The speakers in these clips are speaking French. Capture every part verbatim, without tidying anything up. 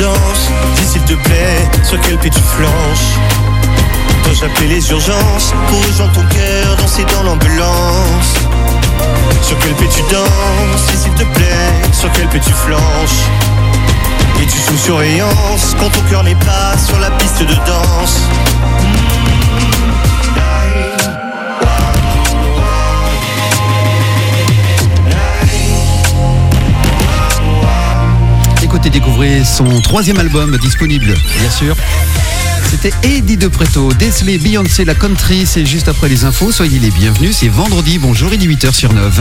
danses? Dis s'il te plaît, sur quel pied tu flanches? Dois-je appeler les urgences pour rejoindre ton cœur, danser dans l'ambulance? Sur quel pied tu danses? Dis s'il te plaît, sur quel pied tu flanches? Es-tu sous surveillance quand ton cœur n'est pas sur la piste de danse? Écoutez, découvrez son troisième album disponible, bien sûr. C'était Eddie De Pretto, Desley, Beyoncé, la country, c'est juste après les infos. Soyez les bienvenus, c'est vendredi, bonjour, il est huit heures sur neuf.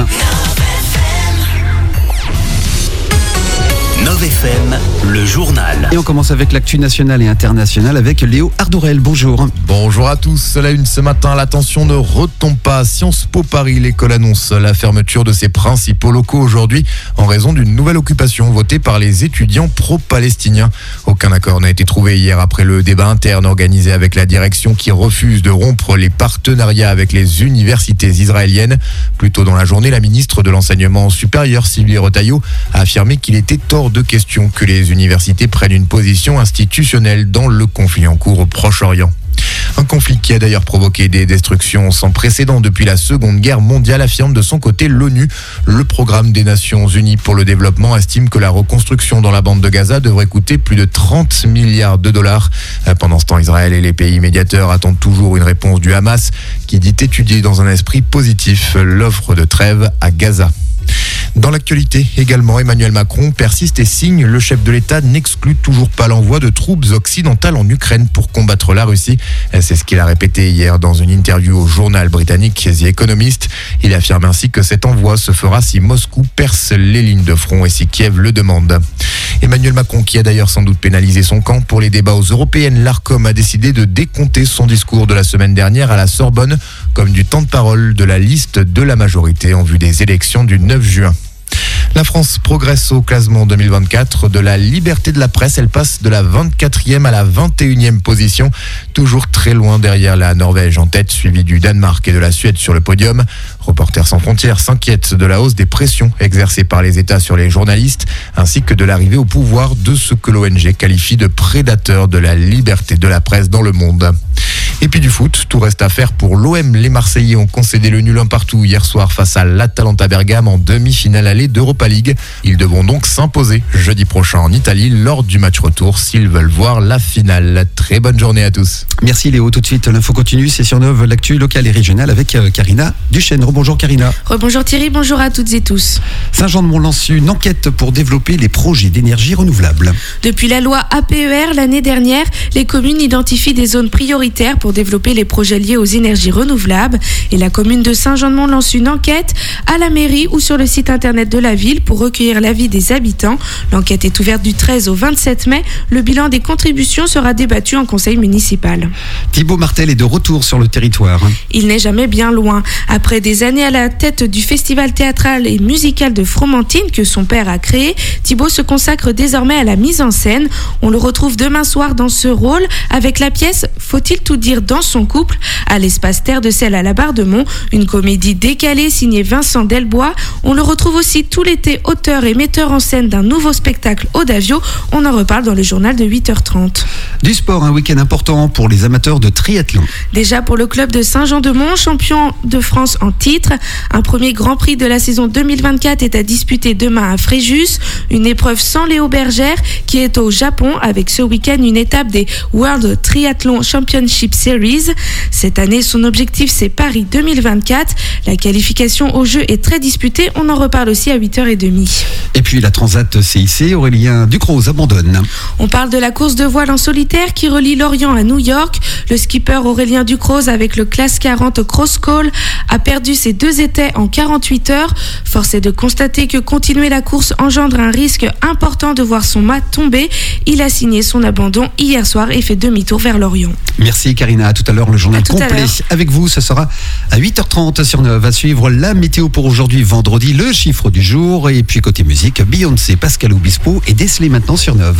neuf F M, le journal. Et on commence avec l'actu nationale et internationale avec Léo Ardourel. Bonjour. Bonjour à tous. La une ce matin, la tension ne retombe pas. Sciences Po Paris, l'école annonce la fermeture de ses principaux locaux aujourd'hui en raison d'une nouvelle occupation votée par les étudiants pro-palestiniens. Aucun accord n'a été trouvé hier après le débat interne organisé avec la direction qui refuse de rompre les partenariats avec les universités israéliennes. Plus tôt dans la journée, la ministre de l'Enseignement supérieur, Sylvie Retailleau, a affirmé qu'il était hors de question que les universités prennent une position institutionnelle dans le conflit en cours au Proche-Orient. Un conflit qui a d'ailleurs provoqué des destructions sans précédent depuis la Seconde Guerre mondiale, affirme de son côté l'ONU. Le programme des Nations Unies pour le développement estime que la reconstruction dans la bande de Gaza devrait coûter plus de trente milliards de dollars. Pendant ce temps, Israël et les pays médiateurs attendent toujours une réponse du Hamas qui dit étudier dans un esprit positif l'offre de trêve à Gaza. Dans l'actualité également, Emmanuel Macron persiste et signe. Le chef de l'État n'exclut toujours pas l'envoi de troupes occidentales en Ukraine pour combattre la Russie. C'est ce qu'il a répété hier dans une interview au journal britannique The Economist. Il affirme ainsi que cet envoi se fera si Moscou perce les lignes de front et si Kiev le demande. Emmanuel Macron, qui a d'ailleurs sans doute pénalisé son camp pour les débats aux européennes, l'Arcom a décidé de décompter son discours de la semaine dernière à la Sorbonne comme du temps de parole de la liste de la majorité en vue des élections du neuf juin. La France progresse au classement deux mille vingt-quatre de la liberté de la presse. Elle passe de la vingt-quatrième à la vingt et unième position, toujours très loin derrière la Norvège en tête, suivie du Danemark et de la Suède sur le podium. Reporters sans frontières s'inquiète de la hausse des pressions exercées par les États sur les journalistes, ainsi que de l'arrivée au pouvoir de ce que l'O N G qualifie de prédateurs de la liberté de la presse dans le monde. Et puis du foot, tout reste à faire pour l'O M. Les Marseillais ont concédé le nul un partout hier soir face à l'Atalanta Bergame en demi-finale allée d'Europa League. Ils devront donc s'imposer jeudi prochain en Italie lors du match retour s'ils veulent voir la finale. Très bonne journée à tous. Merci Léo, tout de suite l'info continue, c'est sur neuf, l'actu locale et régionale avec Karina Duchesne. Rebonjour Karina. Rebonjour Thierry, bonjour à toutes et tous. Saint-Jean-de-Mont lance une enquête pour développer les projets d'énergie renouvelable. Depuis la loi A P E R l'année dernière, les communes identifient des zones prioritaires pour développer les projets liés aux énergies renouvelables. Et la commune de Saint-Jean-de-Mont lance une enquête à la mairie ou sur le site internet de la ville pour recueillir l'avis des habitants. L'enquête est ouverte du treize au vingt-sept mai. Le bilan des contributions sera débattu en conseil municipal. Thibaut Martel est de retour sur le territoire. Il n'est jamais bien loin. Après des années à la tête du festival théâtral et musical de Fromentine que son père a créé, Thibaut se consacre désormais à la mise en scène. On le retrouve demain soir dans ce rôle avec la pièce Faut-il tout dire dans son couple à l'espace Terre de Sel à la Barre-de-Mont, une comédie décalée signée Vincent Delbois. On le retrouve aussi tout l'été auteur et metteur en scène d'un nouveau spectacle Audavio. On en reparle dans le journal de huit heures trente. Du sport, un week-end important pour les amateurs de triathlon. Déjà pour le club de Saint-Jean-de-Mont, champion de France en titre. Un premier Grand Prix de la saison deux mille vingt-quatre est à disputer demain à Fréjus. Une épreuve sans Léo Bergère qui est au Japon avec ce week-end une étape des World Triathlon Championship Series. Cette année, son objectif c'est Paris deux mille vingt-quatre. La qualification au jeu est très disputée. On en reparle aussi à huit heures trente. Et puis la Transat C I C, Aurélien Ducrot abandonne. On parle de la course de voile en solitaire qui relie Lorient à New York. Le skipper Aurélien Ducrot avec le classe quarante Cross Call a perdu ses deux étais en quarante-huit heures. Force est de constater que continuer la course engendre un risque important de voir son mât tomber. Il a signé son abandon hier soir et fait demi-tour vers Lorient. Merci Karina, à tout à l'heure le journal complet avec vous, ce sera à huit heures trente sur neuf. À suivre la météo pour aujourd'hui vendredi, le chiffre du jour et puis côté musique, Beyoncé, Pascal Obispo et Desley maintenant sur neuf.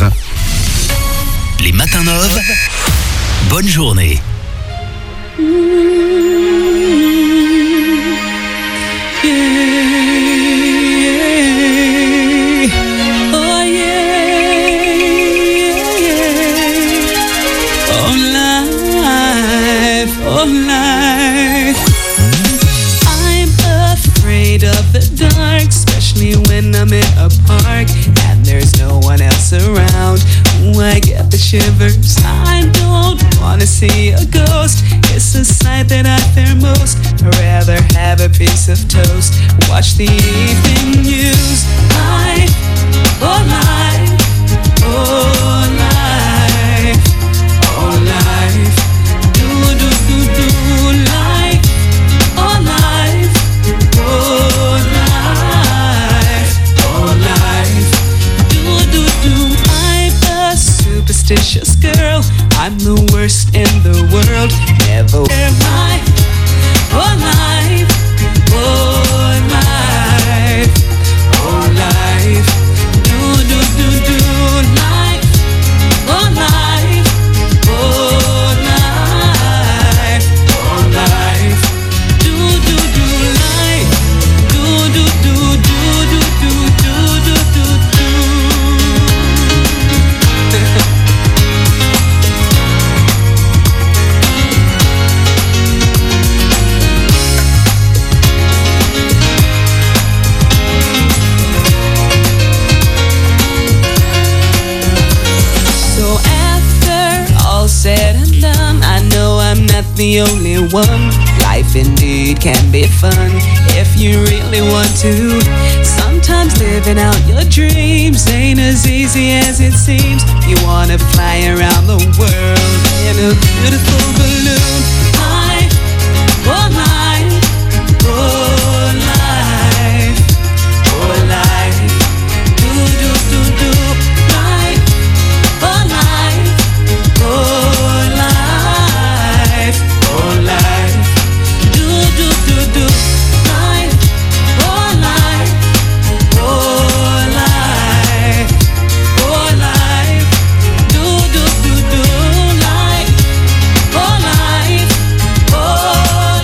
Les matins neuf, bonne journée. Oh yeah, I'm in a park and there's no one else around, ooh, I get the shivers. I don't wanna see a ghost, it's a sight that I fear most. I'd rather have a piece of toast, watch the evening news. Life, oh life, oh life, oh life, do do do do life, oh life, oh life, oh life, do do do. I'm a superstitious girl, I'm the worst in the world. Never wear life, oh life, oh life, oh life, do do do do life, oh life, oh life, oh life, do do do life, do do do do do do do do do do. So after all said and done, I know I'm not the only one. Life indeed can be fun if you really want to. Sometimes living out your dreams ain't as easy as it seems. You wanna fly around the world in a beautiful balloon. Life, oh life, oh life, oh life, do do do do life, oh life, oh life, oh life, do do do do life, oh life, oh life, oh life, do do do do life, oh life, oh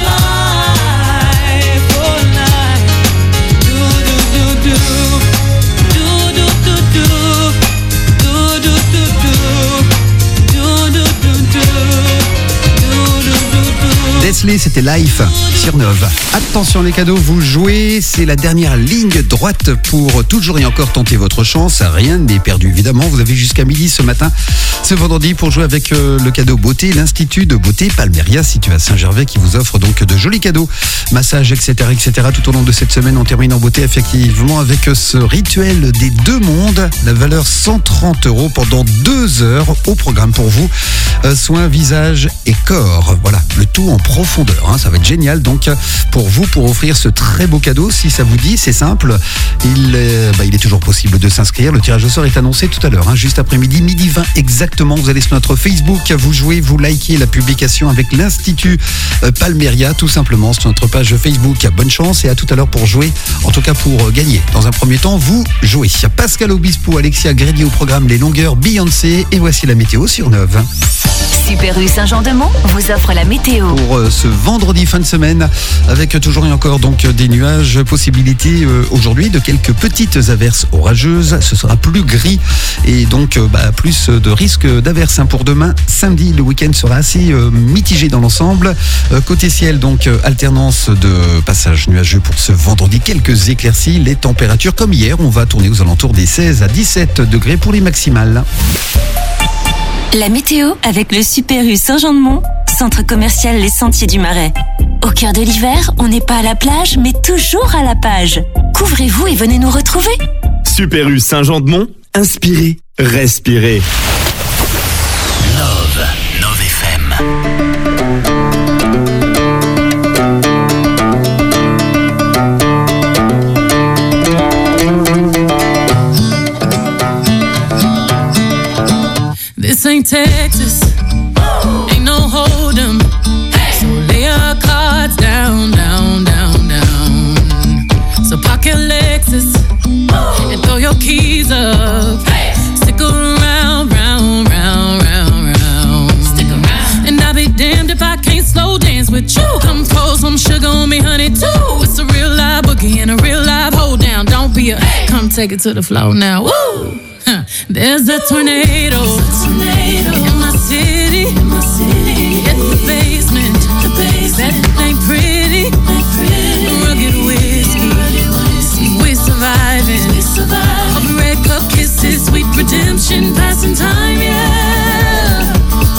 life, oh life, do do do do, do do do do, do do do do, do do do do, do do do do. Leslie, c'était Life sur Nove. Attention les cadeaux, vous jouez, c'est la dernière ligne droite pour toujours et encore tenter votre chance. Rien n'est perdu évidemment, vous avez jusqu'à midi ce matin, ce vendredi pour jouer avec euh, le cadeau beauté, l'Institut de beauté Palmeria situé à Saint-Gervais qui vous offre donc de jolis cadeaux, massages, et cetera, et cetera. Tout au long de cette semaine, on termine en beauté effectivement avec ce rituel des deux mondes, la valeur cent trente euros pendant deux heures au programme pour vous. Euh, soins, visage et corps, voilà, le tout en profondeur, hein, ça va être génial donc pour vous, pour offrir ce très beau cadeau. Si ça vous dit, c'est simple, il est, bah, il est toujours possible de s'inscrire. Le tirage au sort est annoncé tout à l'heure, hein, juste après midi, midi vingt exactement. Vous allez sur notre Facebook, vous jouez, vous likez la publication avec l'Institut euh, Palmeria, tout simplement sur notre page Facebook. Bonne chance et à tout à l'heure pour jouer, en tout cas pour euh, gagner. Dans un premier temps, vous jouez. Pascal Obispo, Alexia Grédy au programme Les Longueurs, Beyoncé, et voici la météo sur Nove. Super U Saint-Jean-de-Mont vous offre la météo. Pour euh, ce vendredi fin de semaine, avec toujours et encore donc des nuages, possibilité euh, aujourd'hui de quelques petites averses orageuses. Ce sera plus gris et donc euh, bah, plus de risques d'averses, hein, pour demain samedi. Le week-end sera assez euh, mitigé dans l'ensemble. Euh, côté ciel, donc euh, alternance de passages nuageux pour ce vendredi. Quelques éclaircies. Les températures comme hier, on va tourner aux alentours des seize à dix-sept degrés pour les maximales. La météo avec le Super U Saint-Jean-de-Mont, centre commercial Les Sentiers du Marais. Au cœur de l'hiver, on n'est pas à la plage, mais toujours à la page. Couvrez-vous et venez nous retrouver. Super U Saint-Jean-de-Mont, inspirez, respirez. Nove, Nove F M. This ain't Texas, ain't no hold'em. So lay your cards down, down, down, down. So park your Lexus and throw your keys up. Stick around, round, round, round, round. Stick around. And I'll be damned if I can't slow dance with you. Come pour some sugar on me, honey, too. It's a real live boogie and a real live hold down. Don't be a, come take it to the floor now. Woo! There's a tornado, in my city, in my city. Get the basement, the basement. That ain't pretty, ain't pretty. Rugged whiskey, we surviving. survive. All the red cup kisses, sweet redemption, passing time, yeah.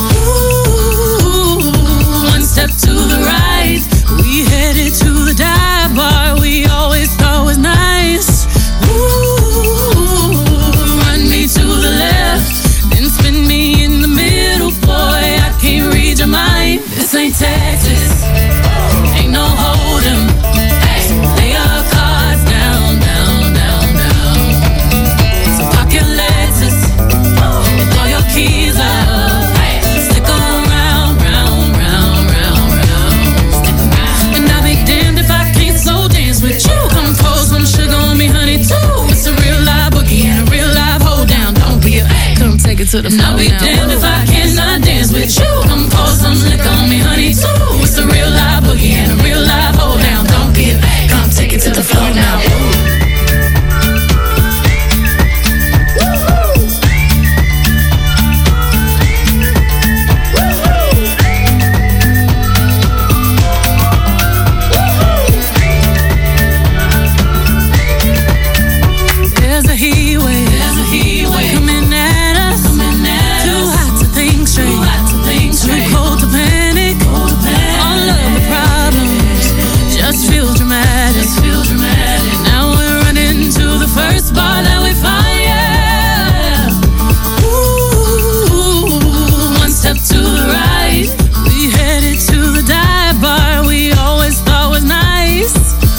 Ooh, one step to the right, we headed to the dive bar we always thought was nice. Ooh, run me to the left, then spin me in the middle, boy, I can't read your mind. This ain't Texas, ain't no hold'em. Hey, lay your cards down, down, down, down. So park your Lexus and throw your keys up. Hey, stick around, round, round, round, round. Stick around. And I'll be damned if I can't slow dance with you. Come pour some sugar on me, honey, too. It's a real live boogie and a real live hold down. Don't be a come take it to the floor. I'll be damned if I cannot dance with you. Come pour some liquor on me, honey, too. It's a real live boogie and a real live hold down. Don't be a come take it to the floor now. There's a heat wave, there's a heat wave coming at us, coming at too us. Hot to think straight, too hot to think straight, too cold to panic, cold to panic. All of the problems just feel dramatic, just feel dramatic. Now we're running to the first bar that we find, yeah. Ooh, one step to the right, we headed to the dive bar we always thought was nice.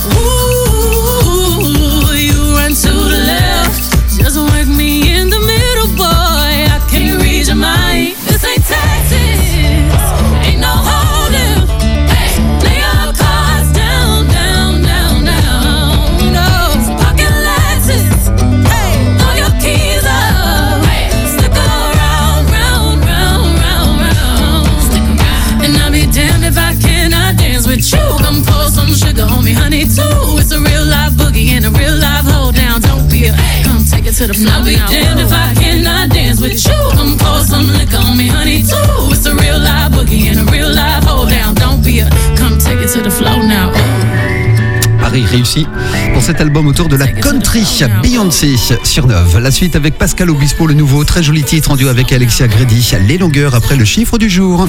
Ooh, you run to the left, just work me in the middle, boy, I can't read your mind. This ain't Texas, ain't no hold'em. Hey, lay your cards down, down, down, down. No, so park your Lexus, hey, throw your keys up. Hey, stick around, round, round, round, round. Stick around. And I'll be damned if I cannot dance with you. Come pour some sugar on me, honey, too. It's a real live boogie and a real live hold down. Don't be a come take it to the floor. I'll be damned if I cannot dance with you. Come pour some liquor on me, honey, too. It's a real live boogie and a real live hold down. Don't be a come take it to the floor now. Paris réussi pour cet album autour de la country. Beyoncé sur Neuve. La suite avec Pascal Obispo, le nouveau très joli titre en duo avec Alexia Grady. Les longueurs après le chiffre du jour.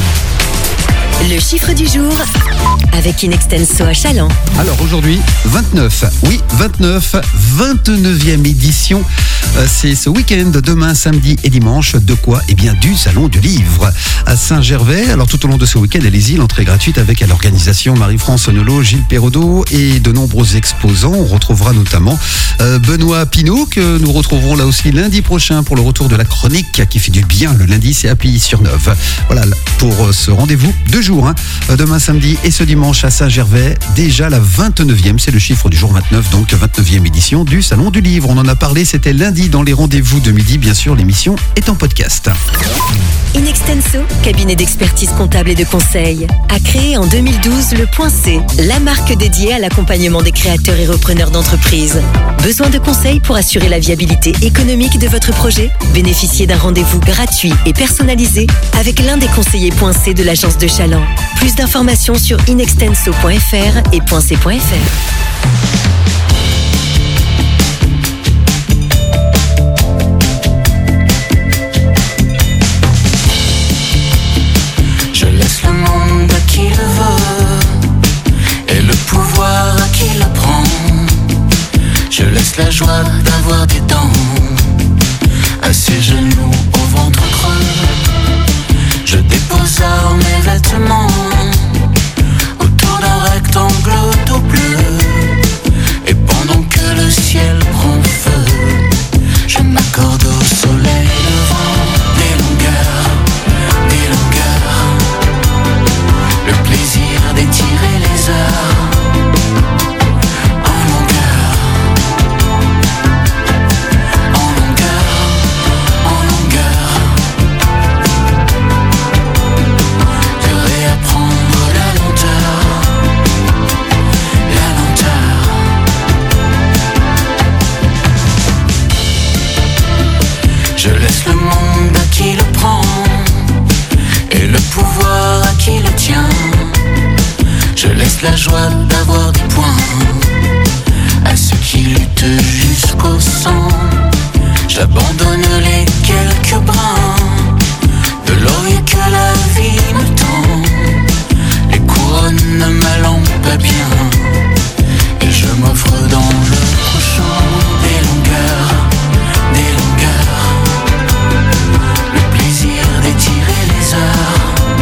Le chiffre du jour avec Inextenso à Challans. Alors aujourd'hui, vingt-neuf. Oui, vingt-neuf, vingt-neuvième édition. Euh, C'est ce week-end, demain, samedi et dimanche. De quoi? Eh bien, du Salon du Livre à Saint-Gervais. Alors tout au long de ce week-end, allez-y, l'entrée est gratuite avec à l'organisation Marie-France Nolot, Gilles Perraudot et de nombreux exposants. On retrouvera notamment euh, Benoît Pinault que nous retrouverons là aussi lundi prochain pour le retour de la chronique qui fait du bien. Le lundi, c'est Appli sur Neuve. Voilà pour ce rendez-vous. Deux jours, hein, demain samedi et ce dimanche à Saint-Gervais. Déjà la vingt-neuvième, c'est le chiffre du jour vingt-neuf, donc vingt-neuvième édition du Salon du Livre. On en a parlé, c'était lundi dans les rendez-vous de midi. Bien sûr, l'émission est en podcast. Inextenso, cabinet d'expertise comptable et de conseil, a créé en deux mille douze le Point C, la marque dédiée à l'accompagnement des créateurs et repreneurs d'entreprises. Besoin de conseils pour assurer la viabilité économique de votre projet? Bénéficiez d'un rendez-vous gratuit et personnalisé avec l'un des conseillers Point C de l'agence de Challans. Plus d'informations sur inextenso point f r et point c point f r. Je laisse le monde à qui le veut et le pouvoir à qui le prend. Je laisse la joie d'avoir des dents à ses genoux au ventre creux. Je dépose alors mes vêtements autour d'un rectangle tout bleu. Et pendant que le ciel prend feu, je m'accorde au soleil levant. Des longueurs, des longueurs, le plaisir d'étirer les heures. En longueur, en longueur, en longueur, de réapprendre la lenteur, la lenteur. Je laisse le monde à qui le prend et le pouvoir à qui le tient. Je laisse la joie d'avoir des points à ceux qui qui lutte jusqu'au sang. J'abandonne les quelques brins de laurier que la vie me tend. Les couronnes ma lampe à bien, et je m'offre dans le prochain des longueurs, des longueurs, le plaisir d'étirer les heures.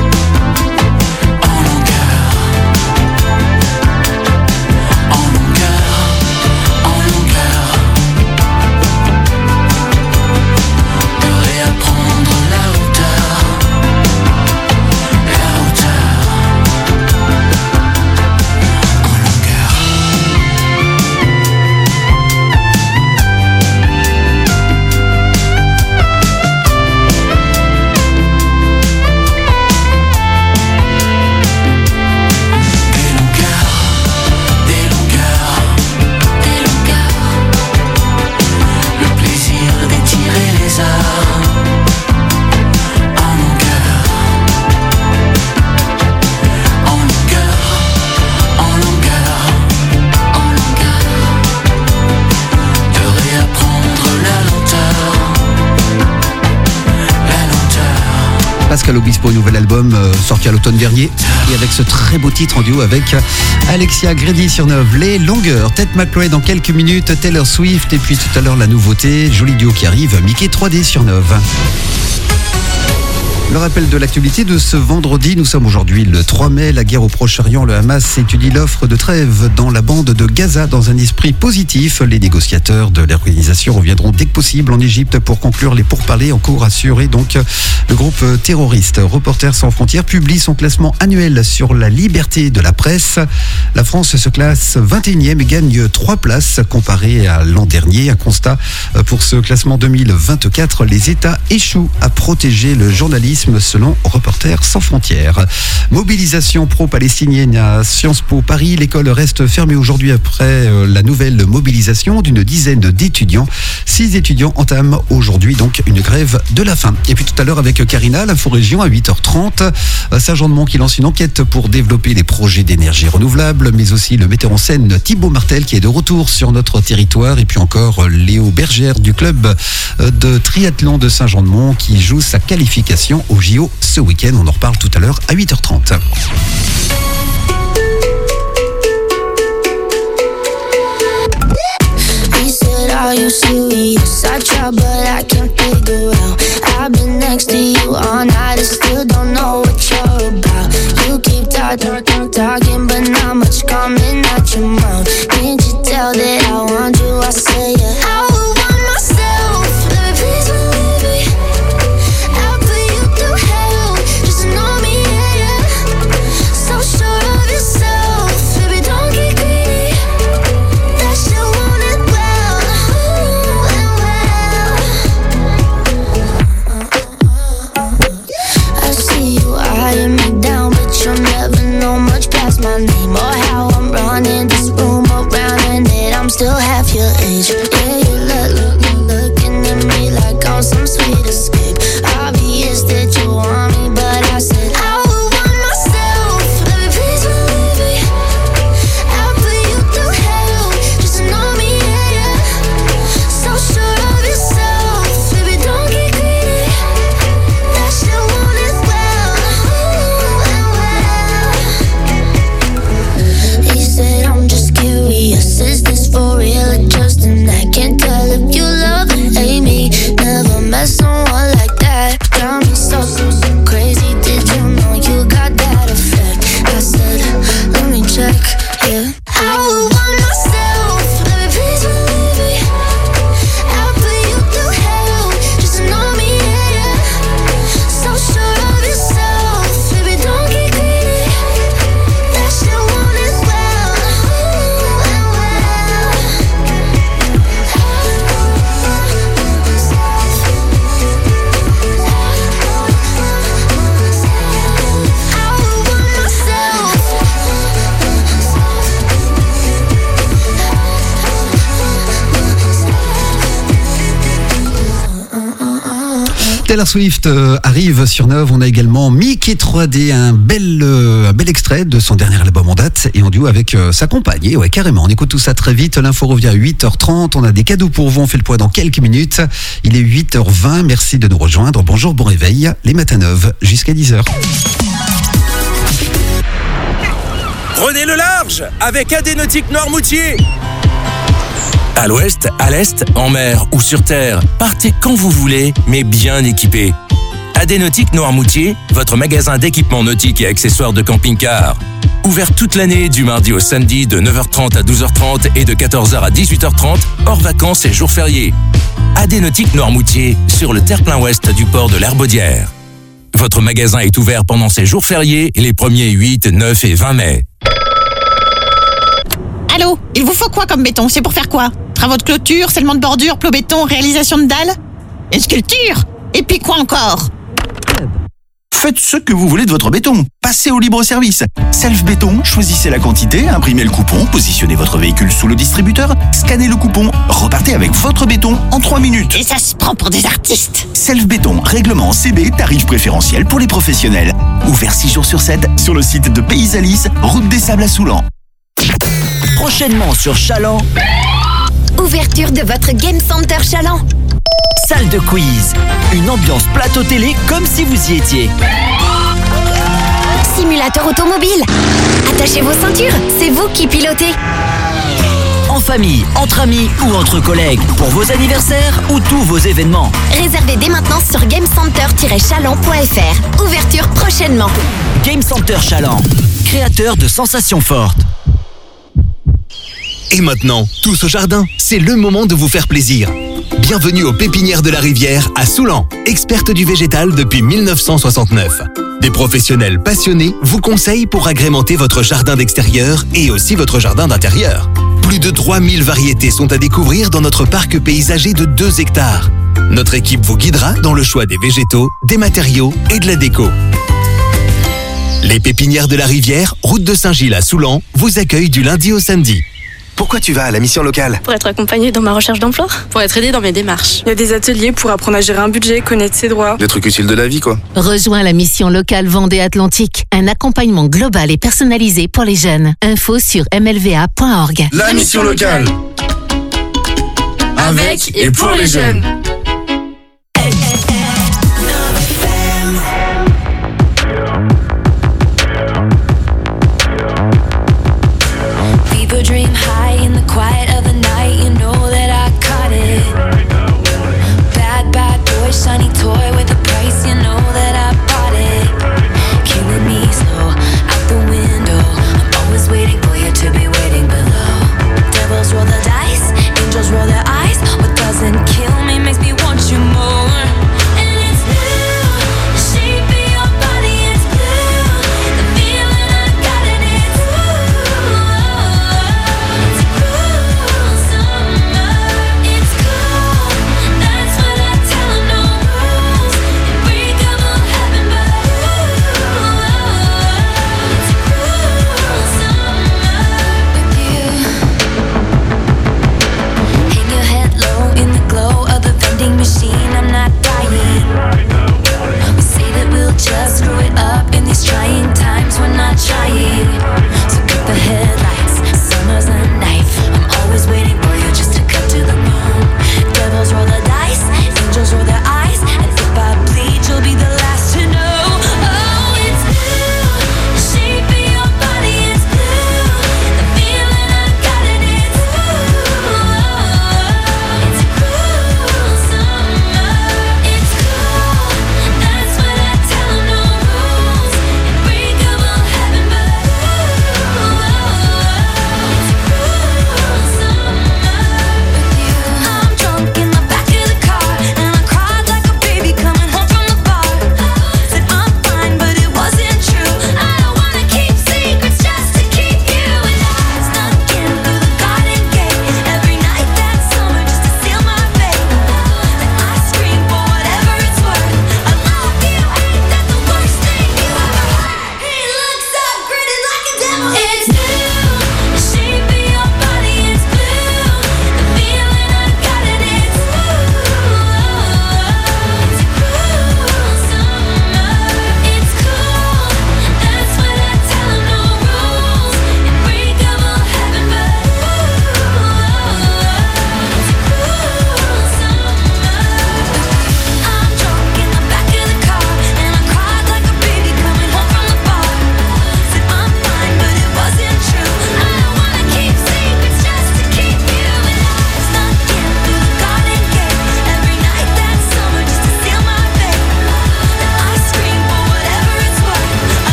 Pascal Obispo, nouvel album euh, sorti à l'automne dernier, et avec ce très beau titre en duo avec Alexia Grady sur Neuve, Les Longueurs. Ted McRae dans quelques minutes, Taylor Swift, et puis tout à l'heure la nouveauté, joli duo qui arrive, Mickey trois D sur Neuve. Le rappel de l'actualité de ce vendredi, nous sommes aujourd'hui le trois mai, la guerre au Proche-Orient, le Hamas étudie l'offre de trêve dans la bande de Gaza dans un esprit positif. Les négociateurs de l'organisation reviendront dès que possible en Égypte pour conclure les pourparlers en cours, assuré donc le groupe terroriste. Reporters sans frontières publie son classement annuel sur la liberté de la presse. La France se classe vingt et unième et gagne trois places comparé à l'an dernier. Un constat pour ce classement deux mille vingt-quatre, les États échouent à protéger le journalisme selon Reporters sans frontières. Mobilisation pro-palestinienne à Sciences Po Paris. L'école reste fermée aujourd'hui après la nouvelle mobilisation d'une dizaine d'étudiants. Six étudiants entament aujourd'hui donc une grève de la faim. Et puis tout à l'heure avec Karina, l'info-région à huit heures trente. Saint-Jean-de-Mont qui lance une enquête pour développer les projets d'énergie renouvelable, mais aussi le metteur en scène Thibaut Martel qui est de retour sur notre territoire. Et puis encore Léo Bergère du club de triathlon de Saint-Jean-de-Mont qui joue sa qualification au J O ce week-end. On en reparle tout à l'heure à huit heures trente. Are you serious? I try but I can't figure out. I've been next to you all night and still don't know what you're about. You keep talking, talking, talking, but not much coming out your mouth. Can't you tell that I want you? I say yeah. I would want myself, baby, please believe me. I'll put you through hell, just to know me, yeah, yeah. So sure of yourself, baby, don't get greedy. That shit want it well. I see you eyeing me down, but you'll never know much past my name or how I'm running this room around, and that I'm still half Taylor Swift euh, arrive sur Neuve. On a également Mickey trois D, un bel, euh, un bel extrait de son dernier album en date et en duo avec euh, sa compagne. Et ouais, carrément. On écoute tout ça très vite. L'info revient à huit heures trente. On a des cadeaux pour vous. On fait le point dans quelques minutes. Il est huit heures vingt. Merci de nous rejoindre. Bonjour, bon réveil. Les matins Neuve jusqu'à dix heures. Prenez le large avec Adénautique Noirmoutier. À l'ouest, à l'est, en mer ou sur terre, partez quand vous voulez, mais bien équipé. Adénautique Noirmoutier, votre magasin d'équipements nautiques et accessoires de camping-car. Ouvert toute l'année du mardi au samedi de neuf heures trente à douze heures trente et de quatorze heures à dix-huit heures trente, hors vacances et jours fériés. Adénautique Noirmoutier, sur le terre-plein ouest du port de l'Herbaudière. Votre magasin est ouvert pendant ces jours fériés, les premiers huit, neuf et vingt mai. Allô, il vous faut quoi comme béton? C'est pour faire quoi? Travaux de clôture, scellement de bordure, plots béton, réalisation de dalles? Une sculpture? Et puis quoi encore? Faites ce que vous voulez de votre béton. Passez au libre service. Self Béton, choisissez la quantité, imprimez le coupon, positionnez votre véhicule sous le distributeur, scannez le coupon, repartez avec votre béton en trois minutes. Et ça se prend pour des artistes. Self Béton, règlement C B, tarif préférentiel pour les professionnels. Ouvert six jours sur sept sur le site de Pays Alice, route des Sables à Soulan. Prochainement sur Chaland. Ouverture de votre Game Center Chaland. Salle de quiz. Une ambiance plateau télé comme si vous y étiez. Simulateur automobile. Attachez vos ceintures, c'est vous qui pilotez. En famille, entre amis ou entre collègues, pour vos anniversaires ou tous vos événements. Réservez dès maintenant sur gamecenter tiret chaland point f r. Ouverture prochainement. Game Center Chaland, créateur de sensations fortes. Et maintenant, tous au jardin, c'est le moment de vous faire plaisir. Bienvenue aux Pépinières de la Rivière à Soulan, experte du végétal depuis mille neuf cent soixante-neuf. Des professionnels passionnés vous conseillent pour agrémenter votre jardin d'extérieur et aussi votre jardin d'intérieur. Plus de trois mille variétés sont à découvrir dans notre parc paysager de deux hectares. Notre équipe vous guidera dans le choix des végétaux, des matériaux et de la déco. Les Pépinières de la Rivière, route de Saint-Gilles à Soulan, vous accueillent du lundi au samedi. Pourquoi tu vas à la mission locale? Pour être accompagnée dans ma recherche d'emploi. Pour être aidée dans mes démarches. Il y a des ateliers pour apprendre à gérer un budget, connaître ses droits. Des trucs utiles de la vie, quoi. Rejoins la mission locale Vendée Atlantique. Un accompagnement global et personnalisé pour les jeunes. Info sur m l v a point org. La mission locale. Avec et pour les jeunes. Dream high in the quiet of the night, you know that I caught it. Bad, bad boy, shiny toy with a price, you know that I bought it. Killing me slow, out the window. I'm always waiting for you to be waiting below. Devils roll the dice, angels roll their eyes. What doesn't kill me makes me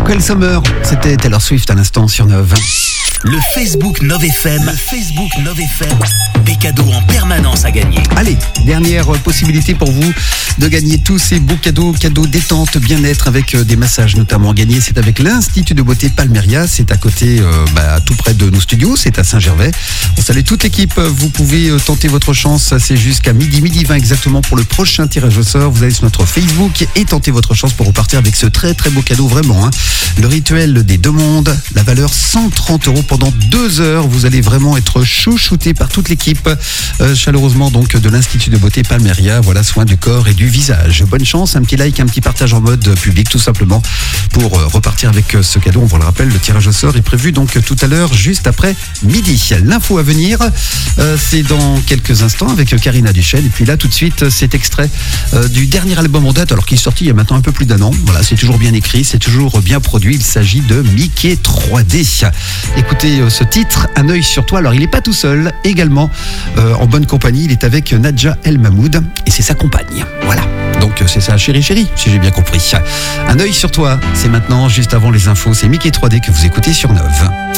Cruel Summer, c'était Taylor Swift à l'instant sur Nove. Le Facebook Nove F M, le Facebook Nove F M, des cadeaux en permanence à gagner. Allez, dernière possibilité pour vous de gagner tous ces beaux cadeaux, cadeaux détente, bien-être avec des massages notamment gagnés. C'est avec l'Institut de beauté Palmeria, c'est à côté, euh, bah, tout près de nos studios, c'est à Saint-Gervais. On salue toute l'équipe, vous pouvez tenter votre chance, c'est jusqu'à midi, midi vingt exactement pour le prochain tirage au sort. Vous allez sur notre Facebook et tentez votre chance pour repartir avec ce très très beau cadeau, vraiment. Hein. Le rituel des deux mondes, la valeur cent trente euros pendant deux heures. Vous allez vraiment être chouchouté par toute l'équipe, euh, chaleureusement donc de l'Institut de beauté Palmeria. Voilà, soin du corps et du visage. Bonne chance, un petit like, un petit partage en mode public tout simplement pour euh, repartir avec euh, ce cadeau. On vous le rappelle, le tirage au sort est prévu donc tout à l'heure, juste après midi. L'info à venir, euh, c'est dans quelques instants avec Karina Duchesne. Et puis là, tout de suite, cet extrait euh, du dernier album en date, alors qu'il est sorti il y a maintenant un peu plus d'un an. Voilà, c'est toujours bien écrit, c'est toujours bien produit. Il s'agit de Mickey trois D. Écoutez euh, ce titre, Un œil sur toi. Alors, il n'est pas tout seul, également euh, en bonne compagnie. Il est avec Nadja El Mahmoud et c'est sa compagne. Voilà. Donc, c'est ça, chérie, chérie, si j'ai bien compris. Un œil sur toi, c'est maintenant, juste avant les infos. C'est Mickey trois D que vous écoutez sur Nove.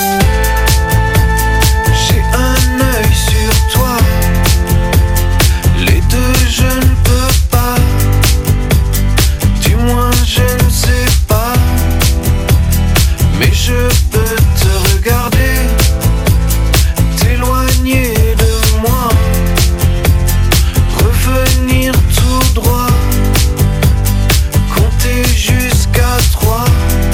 J'ai un œil sur toi. Les deux, je ne peux pas. Du moins, je ne sais pas. Mais je peux te regarder, t'éloigner de moi, revenir tout droit, compter jusqu'à trois.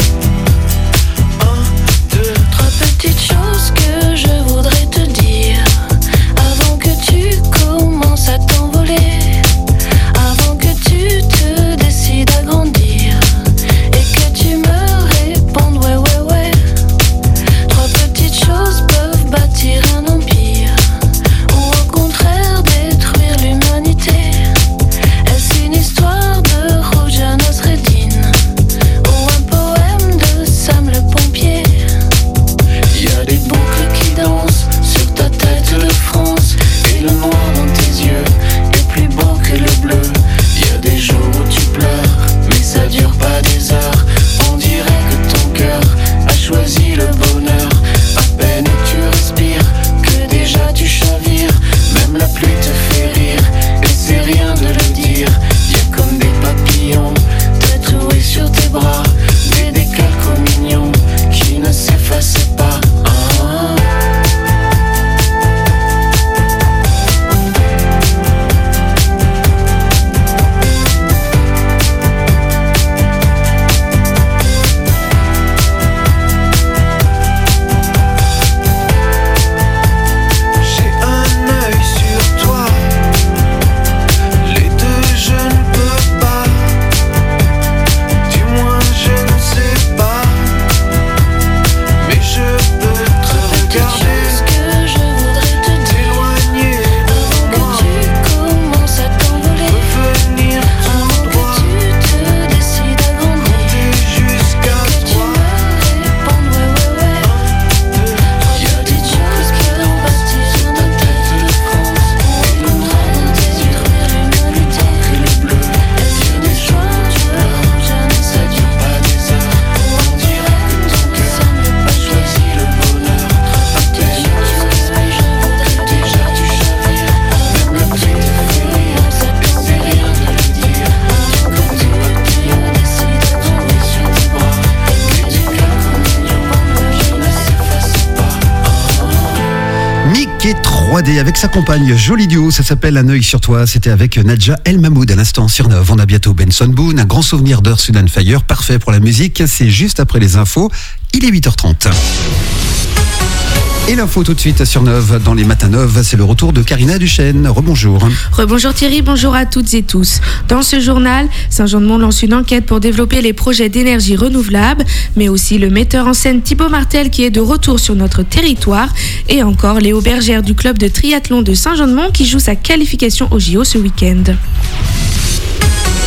Un, deux, trois petites choses que je voudrais te dire avant que tu commences à t'envoler, avant que tu te décides à grandir et que tu me répondes ouais ouais ouais. Trois petites choses peuvent bâtir un empire ou au contraire détruire l'humanité. Est-ce une histoire de Roja Nasreddin ou un poème de Sam le pompier? Il y a des boucles qui dansent sur ta tête de France, et le noir dans tes yeux est plus beau que le bleu. Il y a des jours où tu pleures, mais ça dure pas des heures. On dirait que ton cœur a choisi le bonheur. À peine tu respires que déjà tu chavires. Même la pluie te fait rire et c'est rien de le dire. Il y a comme des papillons tatoués sur tes bras, des décalcos mignons qui ne s'effacent pas. Ah. J'ai un œil sur toi. Les deux, je ne peux pas. Du moins, je ne sais pas. Mais je peux te regarder, que je voudrais te dire t'éloigner avant que tu commences à t'envoler, revenir avant tout droit, que tu te décides à grandir, compter jusqu'à que tu trois. me répondes ouais ouais ouais. Il y a des choses qui dansent sur ta tête de France, et le noir dans tes yeux est plus beau que le bleu. Il y a des jours où tu pleures, ça dure pas des heures. On dirait que ton cœur a choisi le bonheur. À peine tu respires, déjà tu chavires. Même la pluie te fait rire, et c'est rien de le dire. Comme des papillons décident à tomber sur tes bras, et des calcos mignons qui ne s'effacent pas. Mickey trois D avec sa compagne, joli duo, ça s'appelle Un œil sur toi. C'était avec Nadja El Mahmoud à l'instant sur Nove. On a bientôt Benson Boone, un grand souvenir d'Earth, Wind and Fire, parfait pour la musique. C'est juste après les infos, il est huit heures trente. Et l'info tout de suite sur Nove, dans les matins Nove, c'est le retour de Karina Duchesne. Rebonjour. Rebonjour Thierry, bonjour à toutes et tous. Dans ce journal, Saint-Jean-de-Mont lance une enquête pour développer les projets d'énergie renouvelable, mais aussi le metteur en scène Thibaut Martel qui est de retour sur notre territoire, et encore Léo Bergère du club de triathlon de Saint-Jean-de-Mont qui joue sa qualification au J O ce week-end.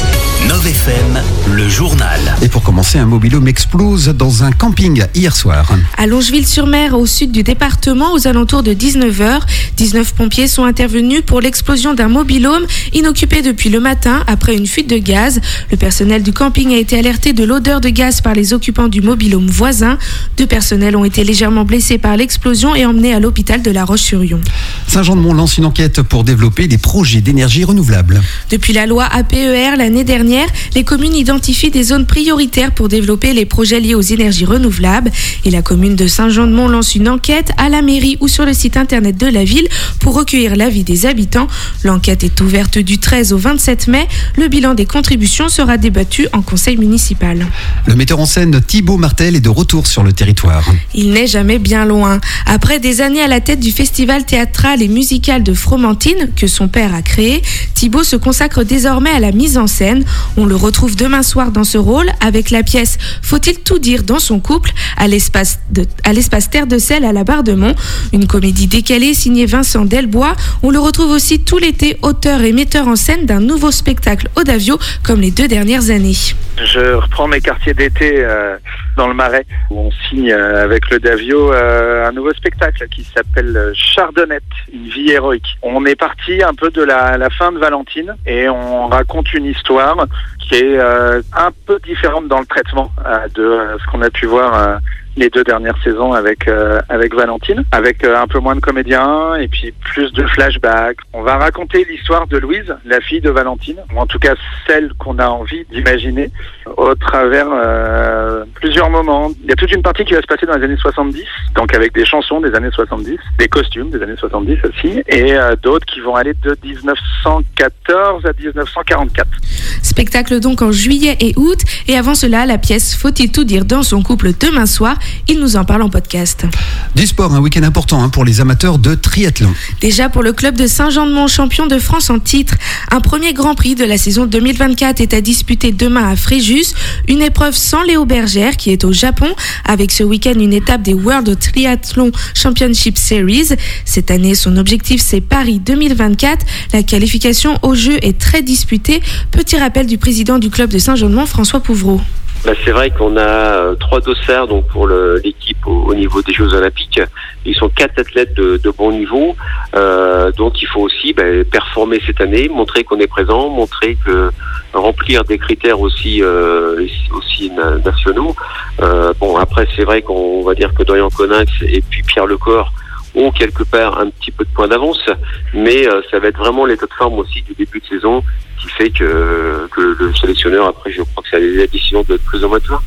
neuf F M, le journal. Et pour commencer, un mobil-home explose dans un camping hier soir. À Longeville-sur-Mer, au sud du département, aux alentours de dix-neuf heures, dix-neuf pompiers sont intervenus pour l'explosion d'un mobil-home inoccupé depuis le matin après une fuite de gaz. Le personnel du camping a été alerté de l'odeur de gaz par les occupants du mobil-home voisin. Deux personnels ont été légèrement blessés par l'explosion et emmenés à l'hôpital de La Roche-sur-Yon. Saint-Jean-de-Mont lance une enquête pour développer des projets d'énergie renouvelable. Depuis la loi A P E R l'année dernière, les communes identifient des zones prioritaires pour développer les projets liés aux énergies renouvelables. Et la commune de Saint-Jean-de-Mont lance une enquête à la mairie ou sur le site internet de la ville pour recueillir l'avis des habitants. L'enquête est ouverte du treize au vingt-sept mai. Le bilan des contributions sera débattu en conseil municipal. Le metteur en scène Thibaut Martel est de retour sur le territoire. Il n'est jamais bien loin. Après des années à la tête du festival théâtral et musical de Fromentine, que son père a créé, Thibaut se consacre désormais à la mise en scène. On le retrouve demain soir dans ce rôle avec la pièce Faut-il tout dire dans son couple à l'espace, de, à l'espace Terre de Sel à la Bardemont. Une comédie décalée signée Vincent Delbois. On le retrouve aussi tout l'été auteur et metteur en scène d'un nouveau spectacle Audavio comme les deux dernières années. Je reprends mes quartiers d'été euh, dans le Marais où on signe euh, avec le Davio euh, un nouveau spectacle qui s'appelle Chardonnette, une vie héroïque. On est parti un peu de la, la fin de Valentine et on raconte une histoire qui est euh, un peu différente dans le traitement euh, de euh, ce qu'on a pu voir euh, les deux dernières saisons avec euh, avec Valentine, avec euh, un peu moins de comédiens et puis plus de flashbacks. On va raconter l'histoire de Louise, la fille de Valentine, ou en tout cas celle qu'on a envie d'imaginer au travers euh, plusieurs moments. Il y a toute une partie qui va se passer dans les années soixante-dix, donc avec des chansons des années soixante-dix, des costumes des années soixante-dix aussi, et euh, d'autres qui vont aller de dix-neuf cent quatorze à dix-neuf cent quarante-quatre. Spectacle donc en juillet et août, et avant cela, la pièce Faut-il tout dire dans son couple demain soir. Il nous en parle en podcast. Du sport, un week-end important hein, pour les amateurs de triathlon. Déjà pour le club de Saint-Jean-de-Mont, champion de France en titre. Un premier Grand Prix de la saison deux mille vingt-quatre est à disputer demain à Fréjus. Une épreuve sans Léo Bergère qui est au Japon, avec ce week-end une étape des World Triathlon Championship Series. Cette année, son objectif c'est Paris deux mille vingt-quatre. La qualification au jeu est très disputée. Petit rappel du président du club de Saint-Jean-de-Mont, François Pouvreau. Bah, c'est vrai qu'on a euh, trois dossards donc pour le, l'équipe au, au niveau des Jeux Olympiques. Ils sont quatre athlètes de, de bon niveau, euh, donc il faut aussi bah, performer cette année, montrer qu'on est présent, montrer que remplir des critères aussi euh, aussi na- nationaux. Euh, bon après c'est vrai qu'on va dire que Dorian Coninx et puis Pierre Lecor ont quelque part un petit peu de points d'avance, mais euh, ça va être vraiment l'état de forme aussi du début de saison qui fait que, que le sélectionneur, après, je crois que c'est la décision de plus en moins de ça.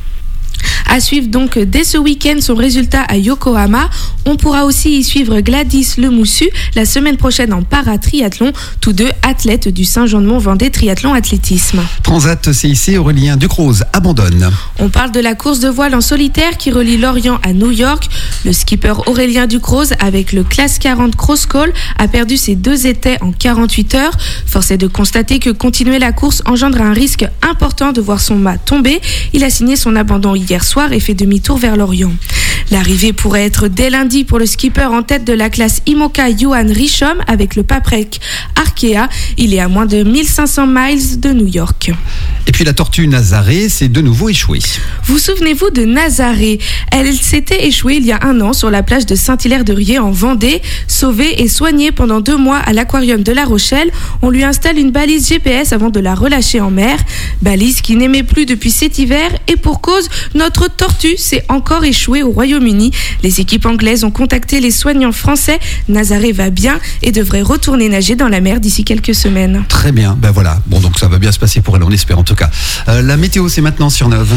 À suivre donc dès ce week-end son résultat à Yokohama. On pourra aussi y suivre Gladys Lemoussu la semaine prochaine en paratriathlon, tous deux athlètes du Saint-Jean-de-Mont Vendée Triathlon Athlétisme. Transat C I C, Aurélien Ducrozes abandonne. On parle de la course de voile en solitaire qui relie Lorient à New York. Le skipper Aurélien Ducrozes, avec le Class quarante Cross Call, a perdu ses deux étais en quarante-huit heures. Force est de constater que continuer la course engendre un risque important de voir son mât tomber. Il a signé son abandon hier soir et fait demi-tour vers l'Orient. L'arrivée pourrait être dès lundi pour le skipper en tête de la classe IMOCA Johan Richomme avec le Paprec Arkea. Il est à moins de mille cinq cents miles de New York. Et puis la tortue Nazaré s'est de nouveau échouée. Vous souvenez-vous de Nazaré ? Elle s'était échouée il y a un an sur la plage de Saint-Hilaire-de-Riez en Vendée. Sauvée et soignée pendant deux mois à l'aquarium de La Rochelle, on lui installe une balise G P S avant de la relâcher en mer. Balise qui n'aimait plus depuis cet hiver et pour cause, notre tortue s'est encore échouée au Royaume-Uni. Les équipes anglaises ont contacté les soignants français. Nazaré va bien et devrait retourner nager dans la mer d'ici quelques semaines. Très bien, ben voilà. Bon, donc ça va bien se passer pour elle, on espère en tout cas. Euh, la météo, c'est maintenant sur Neuve.